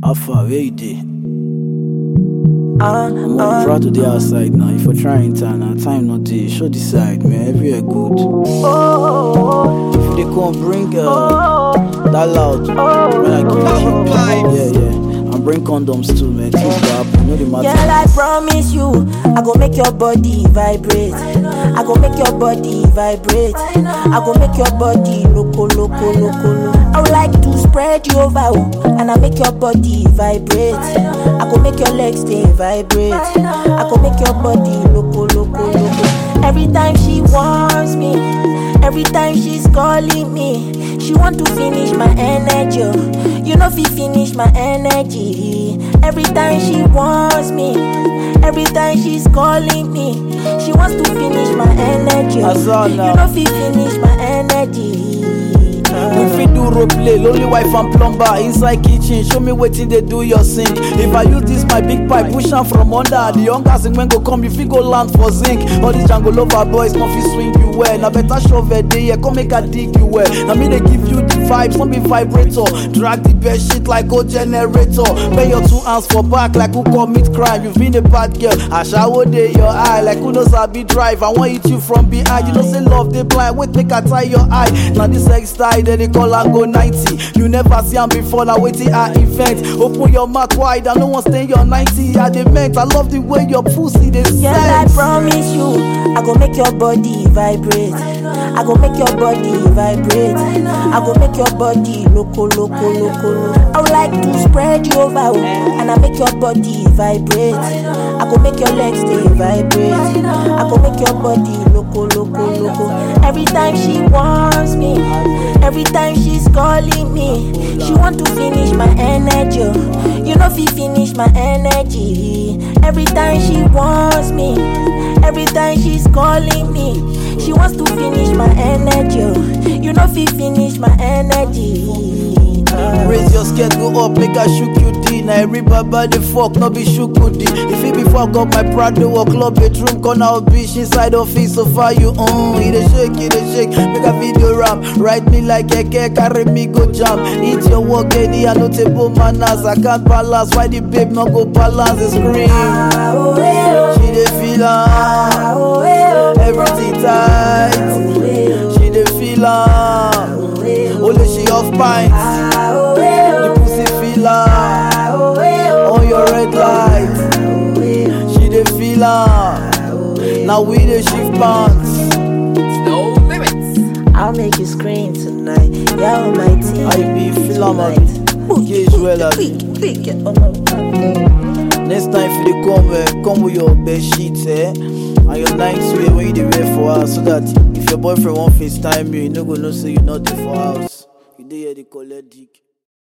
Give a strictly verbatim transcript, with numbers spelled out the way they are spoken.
How far, where you dey? Uh, I'm uh, proud to the outside now. If you're trying time now, time not dey. Show the side, man. Everywhere good. oh, If they come, bring uh, oh, that loud. When I give you cheap. Yeah, yeah. And bring condoms too, man. Things go happen. No, the matter. girl, I promise you, I go make your body vibrate. I go make your body vibrate. I go make your body loco, loco, loco, loco. I would like to spread you over, oh, and I make your body vibrate. I go make your legs stay vibrate. I go make your body loco, loco, loco. Every time she wants me, every time she's calling me, she want to finish my energy. oh. You know, fi finish my energy. Every time she wants me, every time she's calling me, she wants to finish my energy. That's all now. You know, fi finish my energy. We fit do role play, lonely wife and plumber inside kitchen. Show me wetin they do your sink. If I use this my big pipe, push am from under. The younger sing when go come, you fit go land for zinc. All these jungle lover boys no fit swing you well. Now better shovel dey here, come make I dig you well. Now me they give you the vibes, some be vibrator. Drag the best shit like old generator. Pay your two hands for back like who commit crime. You've been a bad girl, I shower dey your eye like who knows I be drive. I want hit you from behind. You know say love they blind. Wait make I tie your eye. Now this sex style then they call and go ninety. You never see am before, now waiting I invent. Open your mouth wide, I no one stay your ninety. I dey meant, I love the way your pussy they Girl, I promise you, I go make your body vibrate. I go make your body vibrate. I go make your body loco, loco, loco, loco. I would like to spread you over, oh, and I make your body vibrate. I go make your legs stay vibrate. I go make your body loco, loco, loco. Every time she wants me, every time she's calling me, she want to finish my energy. oh. You know, fi finish my energy. Every time she wants me, every time she's calling me, she wants to finish my energy. oh. You know, fi finish my energy. Uh, Raise your skirt, go up, make I shook you D. Now every baba the fuck, no be shook you D. If it be fuck up my Prado or club bedroom, corner of bitch inside office, so far you on. Eat a shake, eat a shake, make a video rap. Ride me like a cake, carry me go jam. Eat your work, any I no table manners. I can't balance, why the babe no go balance the scream? ah, oh, eh, oh, She dey feel ah, am, oh, eh, oh, everything tight. oh, eh, oh, She dey feel am, oh, eh, oh, only she off pints. ah, oh, eh, The oh, pussy feel am. ah, oh, eh, oh, On your red light, oh, eh, oh, she dey feel am. oh, eh, Now we dey shift pants. No limits. I'll make you scream tonight. Yeah, almighty. I be feel am a Quick, gauge well as. quick, quick. Oh, no, no. Next time if you dey come, eh, come with your bed sheets, eh, and your night wear when you dey wear for house, so that if your boyfriend wan FaceTime you, you no go know say you not dey for house. You dey here dey collect dick.